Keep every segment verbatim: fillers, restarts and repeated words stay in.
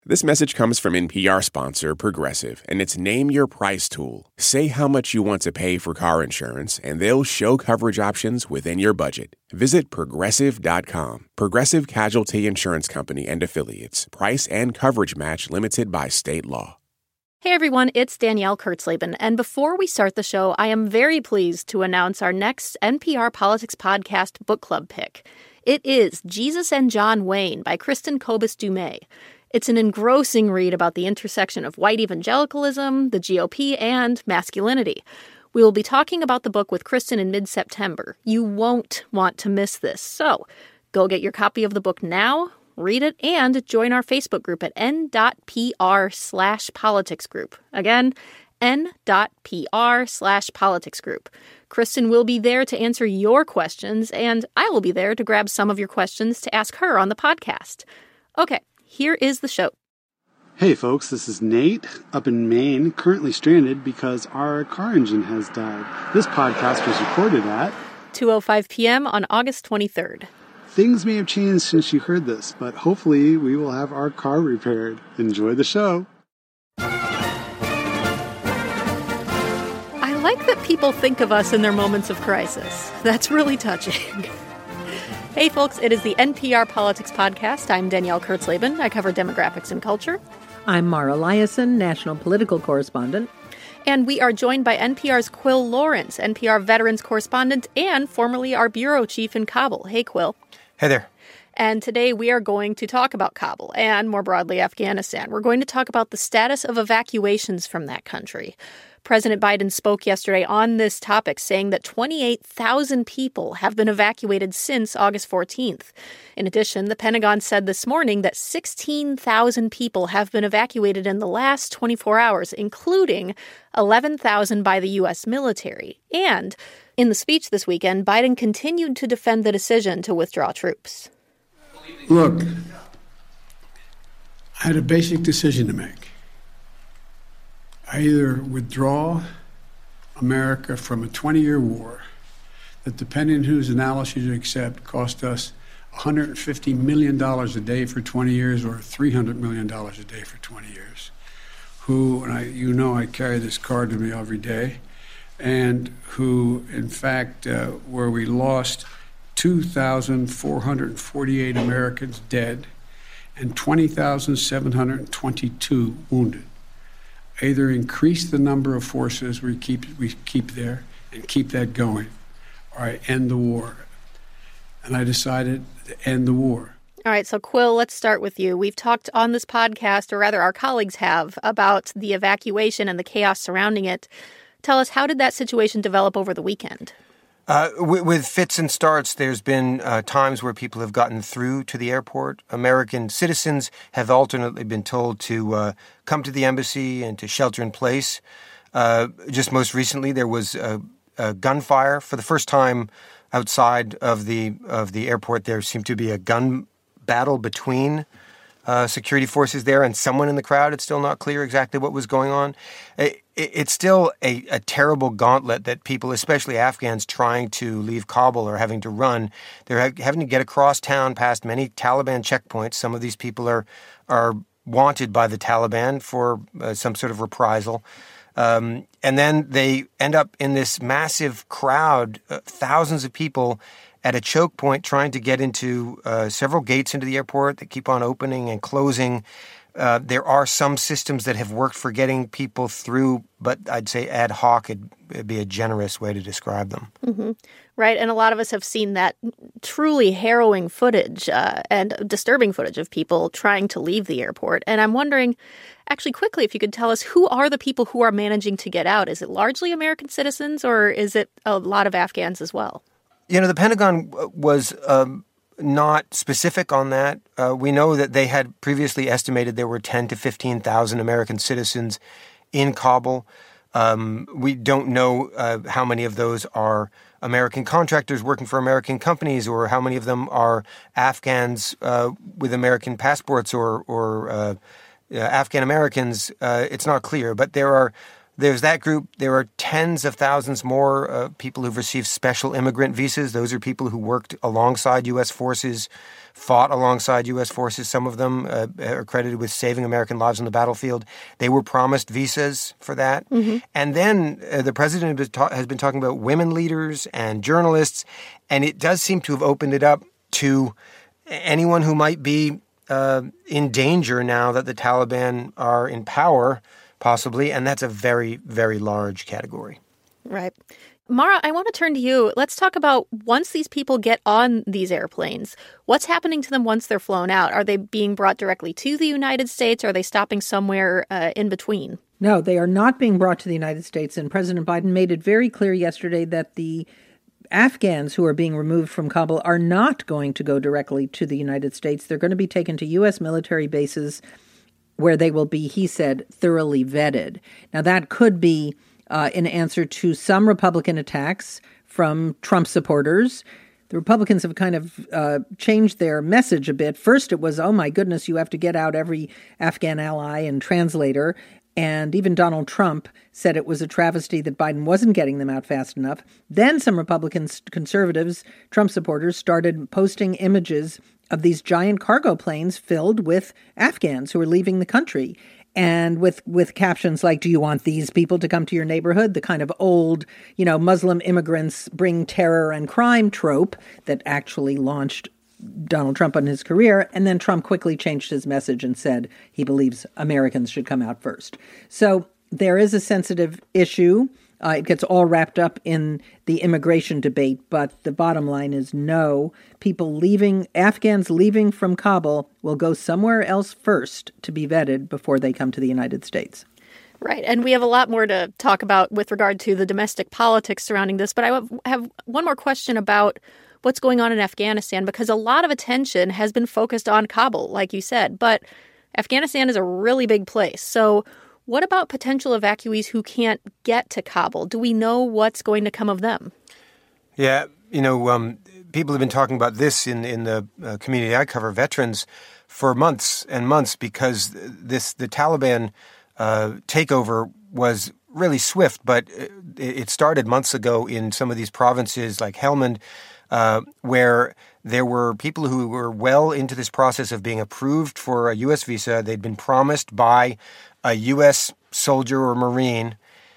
This message comes from N P R sponsor Progressive and its Name Your Price tool. Say how much you want to pay for car insurance, and they'll show coverage options within your budget. Visit Progressive dot com. Progressive Casualty Insurance Company and Affiliates. Price and coverage match limited by state law. Hey everyone, it's Danielle Kurtzleben, and before we start the show, I am very pleased to announce our next N P R Politics Podcast book club pick. It is Jesus and John Wayne by Kristen Kobus Dumais. It's an engrossing read about the intersection of white evangelicalism, the G O P, and masculinity. We will be talking about the book with Kristen in mid-September. You won't want to miss this, so go get your copy of the book now, read it, and join our Facebook group at n.pr slash politics group. Again, n.pr slash politics group. Kristen will be there to answer your questions, and I will be there to grab some of your questions to ask her on the podcast. Okay, here is the show. Hey folks, this is Nate up in Maine, currently stranded because our car engine has died. This podcast was recorded at two oh five p.m. on August twenty-third. Things may have changed since you heard this, but hopefully we will have our car repaired. Enjoy the show. I like that people think of us in their moments of crisis. That's really touching. Hey folks, it is the N P R Politics Podcast. I'm Danielle Kurtzleben. I cover demographics and culture. I'm Mara Liasson, national political correspondent. And we are joined by N P R's Quill Lawrence, N P R veterans correspondent and formerly our bureau chief in Kabul. Hey, Quill. Hey there. And today we are going to talk about Kabul and, more broadly, Afghanistan. We're going to talk about the status of evacuations from that country. President Biden spoke yesterday on this topic, saying that twenty-eight thousand people have been evacuated since August fourteenth. In addition, the Pentagon said this morning that sixteen thousand people have been evacuated in the last twenty-four hours, including eleven thousand by the U S military. And in the speech this weekend, Biden continued to defend the decision to withdraw troops. Look, I had a basic decision to make. I either withdraw America from a twenty-year war that, depending on whose analysis you accept, cost us one hundred fifty million dollars a day for twenty years or three hundred million dollars a day for twenty years, who, and I, you know I carry this card with me every day, and who, in fact, uh, where we lost two thousand four hundred forty-eight Americans dead and twenty thousand seven hundred twenty-two wounded. Either increase the number of forces we keep we keep there and keep that going, or I end the war. And I decided to end the war. All right, so Quill, let's start with you. We've talked on this podcast, or rather our colleagues have, about the evacuation and the chaos surrounding it. Tell us, how did that situation develop over the weekend? Uh, with, with fits and starts, there's been uh, times where people have gotten through to the airport. American citizens have alternately been told to uh, come to the embassy and to shelter in place. Uh, just most recently, there was a, a gunfire. For the first time outside of the of the airport, there seemed to be a gun battle between Uh, security forces there and someone in the crowd. It's still not clear exactly what was going on. It, it, it's still a, a terrible gauntlet that people, especially Afghans, trying to leave Kabul are having to run. They're ha- having to get across town past many Taliban checkpoints. Some of these people are are wanted by the Taliban for uh, some sort of reprisal. Um, and then they end up in this massive crowd, uh, thousands of people at a choke point trying to get into uh, several gates into the airport that keep on opening and closing. Uh, there are some systems that have worked for getting people through, but I'd say ad hoc would be a generous way to describe them. Mm-hmm. Right, and a lot of us have seen that truly harrowing footage uh, and disturbing footage of people trying to leave the airport. And I'm wondering, actually quickly, if you could tell us, who are the people who are managing to get out? Is it largely American citizens, or is it a lot of Afghans as well? You know, the Pentagon was um, not specific on that. Uh, we know that they had previously estimated there were ten to fifteen thousand American citizens in Kabul. Um, we don't know uh, how many of those are American contractors working for American companies, or how many of them are Afghans uh, with American passports, or, or uh, Afghan Americans. Uh, it's not clear, but there are There's that group. There are tens of thousands more uh, people who've received special immigrant visas. Those are people who worked alongside U S forces, fought alongside U S forces. Some of them uh, are credited with saving American lives on the battlefield. They were promised visas for that. Mm-hmm. And then uh, the president has been, ta- has been talking about women leaders and journalists, and it does seem to have opened it up to anyone who might be uh, in danger now that the Taliban are in power, possibly, and that's a very, very large category. Right. Mara, I want to turn to you. Let's talk about once these people get on these airplanes, what's happening to them once they're flown out? Are they being brought directly to the United States? Or are they stopping somewhere uh, in between? No, they are not being brought to the United States. And President Biden made it very clear yesterday that the Afghans who are being removed from Kabul are not going to go directly to the United States. They're going to be taken to U S military bases where they will be, he said, thoroughly vetted. Now, that could be uh, in answer to some Republican attacks from Trump supporters. The Republicans have kind of uh, changed their message a bit. First, it was, oh, my goodness, you have to get out every Afghan ally and translator. And even Donald Trump said it was a travesty that Biden wasn't getting them out fast enough. Then some Republicans, conservatives, Trump supporters started posting images of these giant cargo planes filled with Afghans who are leaving the country. And with, with captions like, do you want these people to come to your neighborhood? The kind of old, you know, Muslim immigrants bring terror and crime trope that actually launched Donald Trump on his career. And then Trump quickly changed his message and said he believes Americans should come out first. So there is a sensitive issue. Uh, it gets all wrapped up in the immigration debate, but the bottom line is no. People leaving, Afghans leaving from Kabul will go somewhere else first to be vetted before they come to the United States. Right. And we have a lot more to talk about with regard to the domestic politics surrounding this. But I have one more question about what's going on in Afghanistan, because a lot of attention has been focused on Kabul, like you said. But Afghanistan is a really big place. So what about potential evacuees who can't get to Kabul? Do we know what's going to come of them? Yeah, you know, um, people have been talking about this in, in the uh, community I cover, veterans, for months and months, because this the Taliban uh, takeover was really swift, but it started months ago in some of these provinces like Helmand, uh, where there were people who were well into this process of being approved for a U S visa. They'd been promised by a U S soldier or Marine.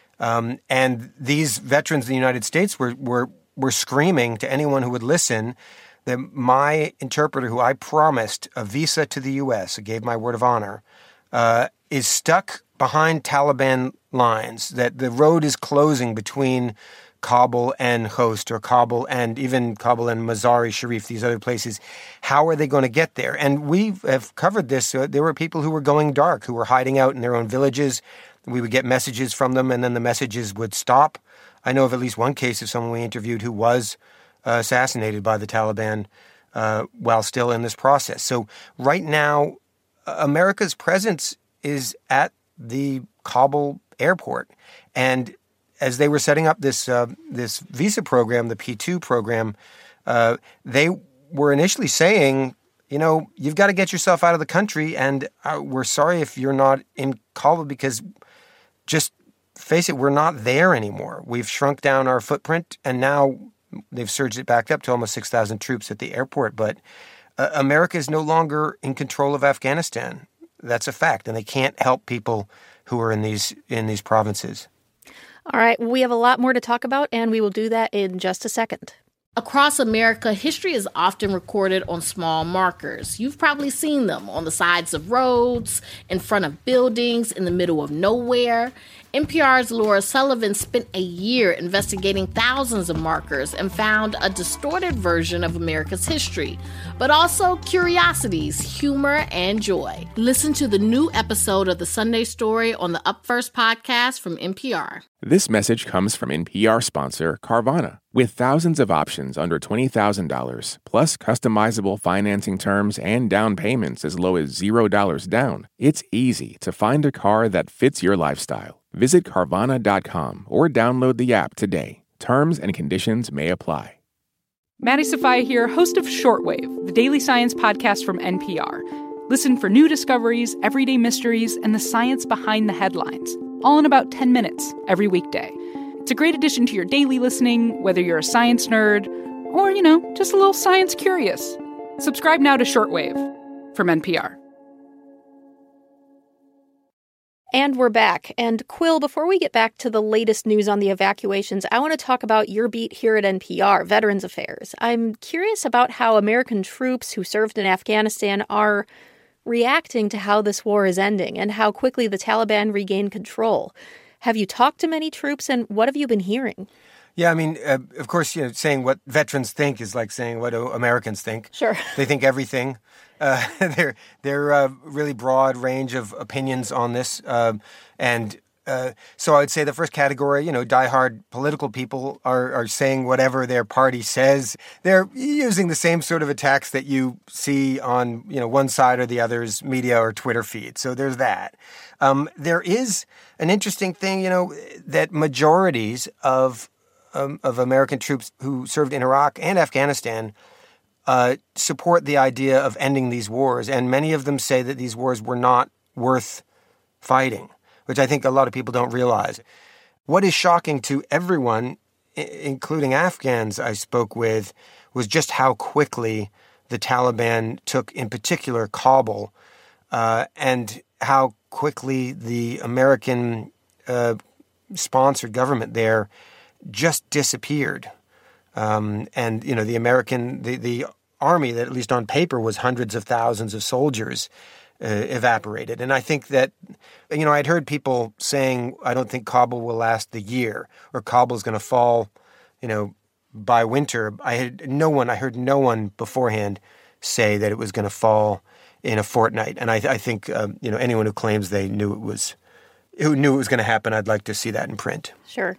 Um, and these veterans in the United States were, were, were screaming to anyone who would listen that my interpreter, who I promised a visa to the U S, I gave my word of honor, uh, is stuck behind Taliban lines, that the road is closing between Kabul and Khost, or Kabul and even Kabul and Mazar-e-Sharif, these other places. How are they going to get there? And we have covered this. Uh, there were people who were going dark, who were hiding out in their own villages. We would get messages from them, and then the messages would stop. I know of at least one case of someone we interviewed who was uh, assassinated by the Taliban uh, while still in this process. So right now, uh, America's presence is at the Kabul airport. And as they were setting up this uh, this visa program, the P two program, uh, they were initially saying, you know, you've got to get yourself out of the country, and uh, we're sorry if you're not in Kabul, because just face it, we're not there anymore. We've shrunk down our footprint, and now they've surged it back up to almost six thousand troops at the airport. But uh, America is no longer in control of Afghanistan. That's a fact, and they can't help people who are in these in these provinces. All right, we have a lot more to talk about, and we will do that in just a second. Across America, history is often recorded on small markers. You've probably seen them on the sides of roads, in front of buildings, in the middle of nowhere. N P R's Laura Sullivan spent a year investigating thousands of markers and found a distorted version of America's history, but also curiosities, humor, and joy. Listen to the new episode of The Sunday Story on the Up First podcast from N P R. This message comes from N P R sponsor Carvana. With thousands of options under twenty thousand dollars, plus customizable financing terms and down payments as low as zero dollars down, it's easy to find a car that fits your lifestyle. Visit Carvana dot com or download the app today. Terms and conditions may apply. Maddie Sofia here, host of Shortwave, the daily science podcast from N P R. Listen for new discoveries, everyday mysteries, and the science behind the headlines. all in about ten minutes every weekday. It's a great addition to your daily listening, whether you're a science nerd or, you know, just a little science curious. Subscribe now to Shortwave from N P R. And we're back. And Quill, before we get back to the latest news on the evacuations, I want to talk about your beat here at N P R, Veterans Affairs. I'm curious about how American troops who served in Afghanistan are reacting to how this war is ending and how quickly the Taliban regained control. Have you talked to many troops, and what have you been hearing? Yeah, I mean, uh, of course, you know, saying what veterans think is like saying what Americans think. Sure. They think everything. Uh, they're they're a really broad range of opinions on this. Um, and uh, so I would say the first category, you know, diehard political people are, are saying whatever their party says. They're using the same sort of attacks that you see on, you know, one side or the other's media or Twitter feed. So there's that. Um, there is an interesting thing, you know, that majorities of um, of American troops who served in Iraq and Afghanistan uh, support the idea of ending these wars. And many of them say that these wars were not worth fighting, which I think a lot of people don't realize. What is shocking to everyone, including Afghans I spoke with, was just how quickly the Taliban took, in particular, Kabul, uh, and how quickly the American uh, sponsored government there just disappeared. Um, and, you know, the American, the, the army that at least on paper was hundreds of thousands of soldiers uh, evaporated. And I think that, you know, I'd heard people saying, I don't think Kabul will last the year or Kabul's going to fall, you know, by winter. I had no one, I heard no one beforehand say that it was going to fall in a fortnight. And I, I think, um, you know, anyone who claims they knew it was, who knew it was going to happen, I'd like to see that in print. Sure.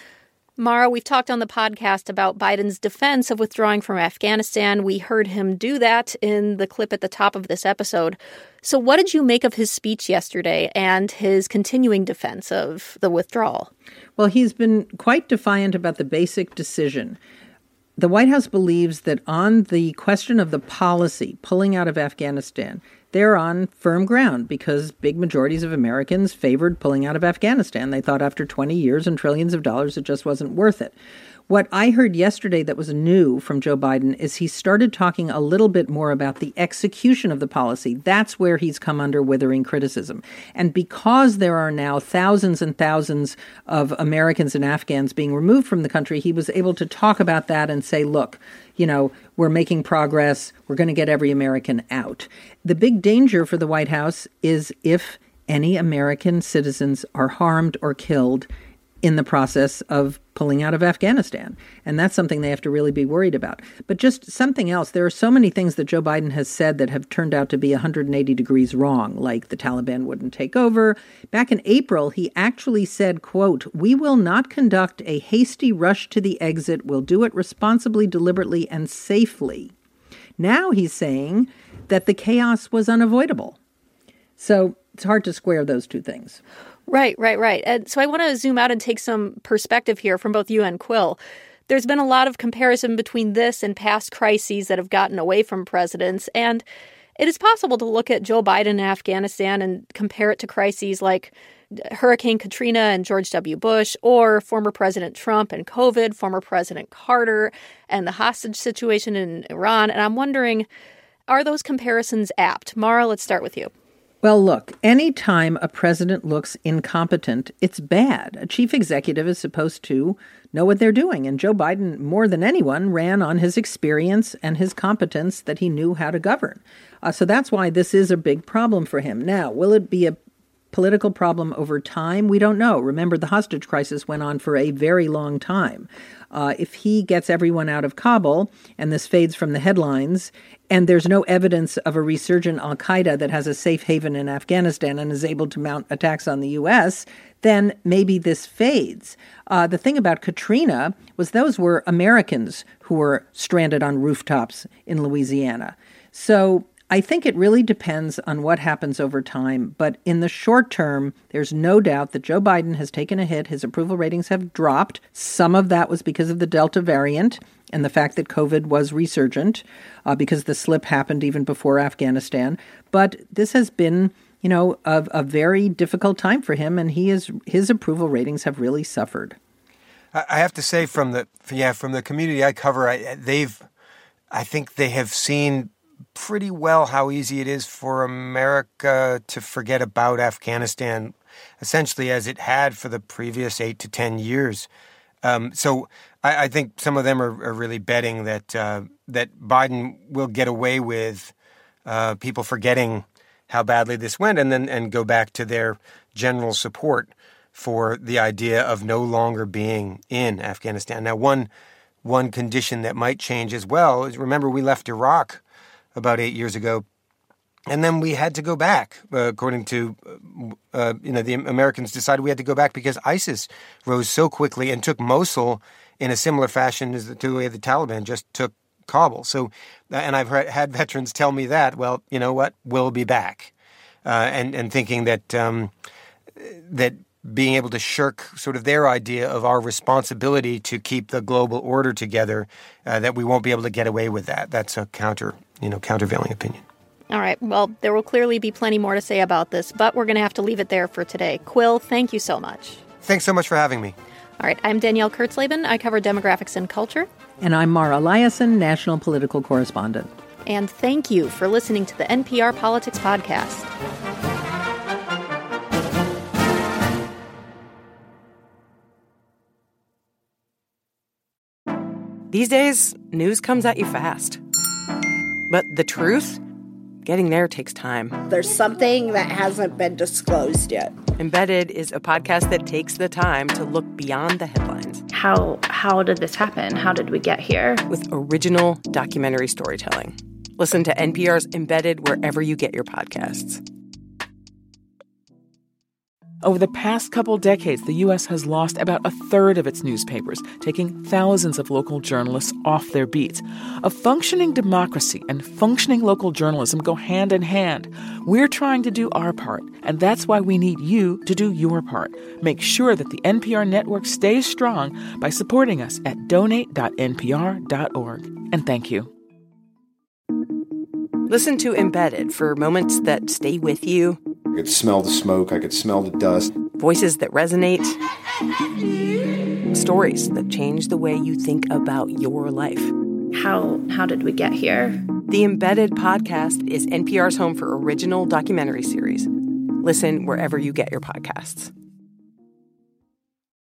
Mara, we've talked on the podcast about Biden's defense of withdrawing from Afghanistan. We heard him do that in the clip at the top of this episode. So what did you make of his speech yesterday and his continuing defense of the withdrawal? Well, he's been quite defiant about the basic decision. The White House believes that on the question of the policy, pulling out of Afghanistan, they're on firm ground because big majorities of Americans favored pulling out of Afghanistan. They thought after twenty years and trillions of dollars, it just wasn't worth it. What I heard yesterday that was new from Joe Biden is he started talking a little bit more about the execution of the policy. That's where he's come under withering criticism. And because there are now thousands and thousands of Americans and Afghans being removed from the country, he was able to talk about that and say, look, you know, we're making progress. We're going to get every American out. The big danger for the White House is if any American citizens are harmed or killed in the process of pulling out of Afghanistan. And that's something they have to really be worried about. But just something else, there are so many things that Joe Biden has said that have turned out to be one hundred eighty degrees wrong, like the Taliban wouldn't take over. Back in April, he actually said, quote, "We will not conduct a hasty rush to the exit. We'll do it responsibly, deliberately, and safely." Now he's saying that the chaos was unavoidable. So it's hard to square those two things. Right, right, right. And so I want to zoom out and take some perspective here from both you and Quill. There's been a lot of comparison between this and past crises that have gotten away from presidents. And it is possible to look at Joe Biden in Afghanistan and compare it to crises like Hurricane Katrina and George W. Bush, or former President Trump and COVID, former President Carter and the hostage situation in Iran. And I'm wondering, are those comparisons apt? Mara, let's start with you. Well, look, anytime a president looks incompetent, it's bad. A chief executive is supposed to know what they're doing. And Joe Biden, more than anyone, ran on his experience and his competence that he knew how to govern. Uh, so that's why this is a big problem for him. Now, will it be a political problem over time? We don't know. Remember, the hostage crisis went on for a very long time. Uh, if he gets everyone out of Kabul and this fades from the headlines and there's no evidence of a resurgent al-Qaeda that has a safe haven in Afghanistan and is able to mount attacks on the U S, then maybe this fades. Uh, the thing about Katrina was those were Americans who were stranded on rooftops in Louisiana. So I think it really depends on what happens over time. But in the short term, there's no doubt that Joe Biden has taken a hit. His approval ratings have dropped. Some of that was because of the Delta variant and the fact that COVID was resurgent uh, because the slip happened even before Afghanistan. But this has been you know, a, a very difficult time for him, and he is his approval ratings have really suffered. I have to say, from the yeah from the community I cover, I, they've I think they have seen pretty well how easy it is for America to forget about Afghanistan, essentially as it had for the previous eight to ten years. Um, so I, I think some of them are, are really betting that uh, that Biden will get away with uh, people forgetting how badly this went, and then and go back to their general support for the idea of no longer being in Afghanistan. Now, one one condition that might change as well is, remember, we left Iraq about eight years ago, and then we had to go back. Uh, according to, uh, you know, the Americans decided we had to go back because ISIS rose so quickly and took Mosul in a similar fashion as the, the way the Taliban just took Kabul. So, and I've heard, had veterans tell me that, well, you know what, we'll be back, uh, and and thinking that um, that. being able to shirk sort of their idea of our responsibility to keep the global order together, uh, that we won't be able to get away with that. That's a counter, you know, countervailing opinion. All right. Well, there will clearly be plenty more to say about this, but we're going to have to leave it there for today. Quill, thank you so much. Thanks so much for having me. All right. I'm Danielle Kurtzleben. I cover demographics and culture. And I'm Mara Liasson, national political correspondent. And thank you for listening to the N P R Politics Podcast. These days, news comes at you fast. But the truth? Getting there takes time. There's something that hasn't been disclosed yet. Embedded is a podcast that takes the time to look beyond the headlines. How how did this happen? How did we get here? With original documentary storytelling. Listen to N P R's Embedded wherever you get your podcasts. Over the past couple decades, the U S has lost about a third of its newspapers, taking thousands of local journalists off their beats. A functioning democracy and functioning local journalism go hand in hand. We're trying to do our part, and that's why we need you to do your part. Make sure that the N P R network stays strong by supporting us at donate dot n p r dot org. And thank you. Listen to Embedded for moments that stay with you. I could smell the smoke. I could smell the dust. Voices that resonate. Stories that change the way you think about your life. How how did we get here? The Embedded podcast is N P R's home for original documentary series. Listen wherever you get your podcasts.